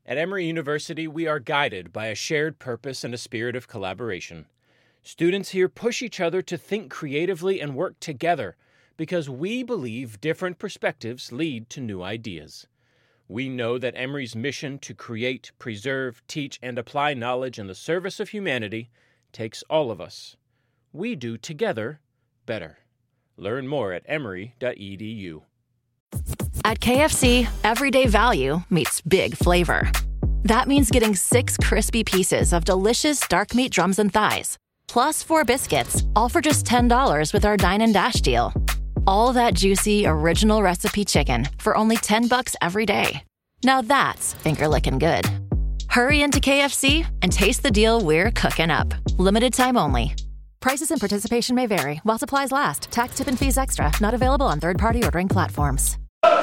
At Emory University, we are guided by a shared purpose and a spirit of collaboration. Students here push each other to think creatively and work together because we believe different perspectives lead to new ideas. We know that Emory's mission to create, preserve, teach, and apply knowledge in the service of humanity takes all of us. We do together better. Learn more at emory.edu. At KFC, everyday value meets big flavor. That means getting 6 crispy pieces of delicious dark meat drums and thighs, plus 4 biscuits, all for just $10 with our Dine and Dash deal. All that juicy, original recipe chicken for only $10 every day. Now that's finger-licking good. Hurry into KFC and taste the deal we're cooking up. Limited time only. Prices and participation may vary while supplies last. Tax, tip, and fees extra. Not available on third-party ordering platforms.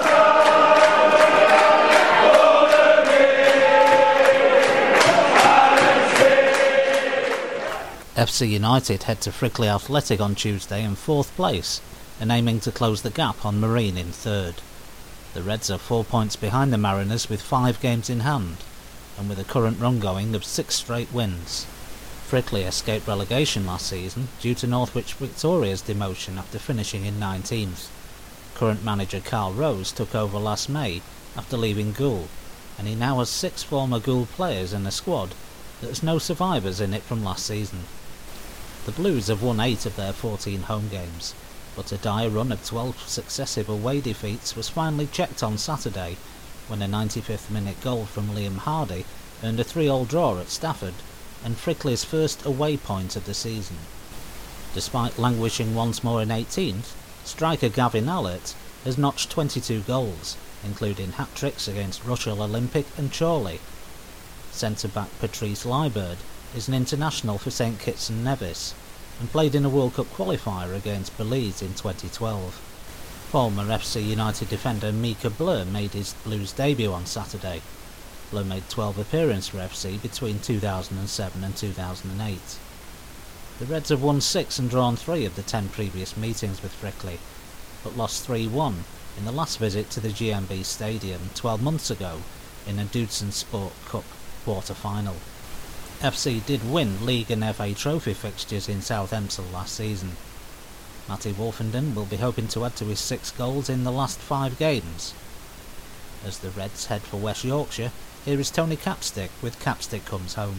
FC United head to Frickley Athletic on Tuesday in 4th place and aiming to close the gap on Marine in 3rd. The Reds are 4 points behind the Mariners with 5 games in hand and with a current run going of 6 straight wins. Frickley escaped relegation last season due to Northwich Victoria's demotion after finishing in 19th. Current manager Carl Rose took over last May after leaving Goole, and he now has 6 former Goole players in a squad that has no survivors in it from last season. The Blues have won 8 of their 14 home games, but a dire run of 12 successive away defeats was finally checked on Saturday when a 95th minute goal from Liam Hardy earned a 3-3 draw at Stafford and Frickley's first away point of the season. Despite languishing once more in 18th, striker Gavin Allett has notched 22 goals, including hat-tricks against Rushall Olympic and Chorley. Centre-back Patrice Liebert is an international for St Kitts and Nevis and played in a World Cup qualifier against Belize in 2012. Former FC United defender Mika Blur made his Blues debut on Saturday. Blur made 12 appearances for FC between 2007 and 2008. The Reds have won 6 and drawn 3 of the 10 previous meetings with Frickley, but lost 3-1 in the last visit to the GMB Stadium 12 months ago in a Dudson Sport Cup quarter-final. FC did win League and FA Trophy fixtures in South Emsall last season. Matty Wolfenden will be hoping to add to his 6 goals in the last 5 games. As the Reds head for West Yorkshire, here is Tony Capstick with Capstick Comes Home.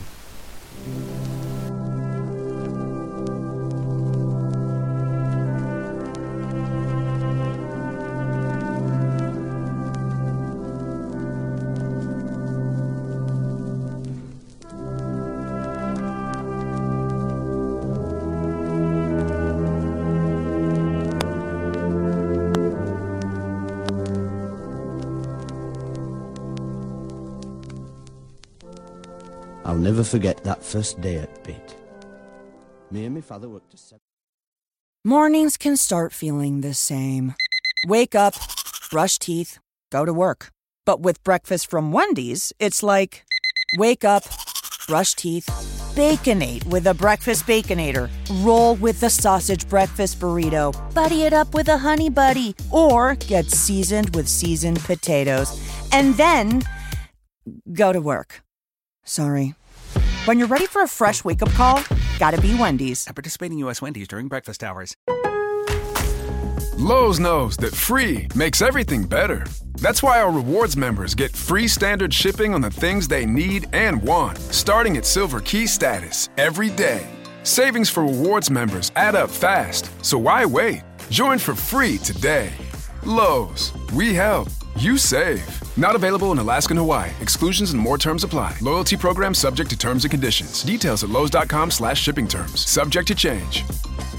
I'll never forget that first day at Pitt. Me and my father worked at 7. Mornings can start feeling the same. Wake up, brush teeth, go to work. But with breakfast from Wendy's, it's like, wake up, brush teeth, Baconate with a breakfast Baconator. Roll with the sausage breakfast burrito. Buddy it up with a Honey Buddy. Or get seasoned with seasoned potatoes. And then go to work. Sorry. When you're ready for a fresh wake-up call, gotta be Wendy's. At participating U.S. Wendy's during breakfast hours. Lowe's knows that free makes everything better. That's why our rewards members get free standard shipping on the things they need and want, starting at Silver Key status every day. Savings for rewards members add up fast, so why wait? Join for free today. Lowe's, we help, you save. Not available in Alaska and Hawaii. Exclusions and more terms apply. Loyalty program subject to terms and conditions. Details at lowes.com/shipping terms. Subject to change.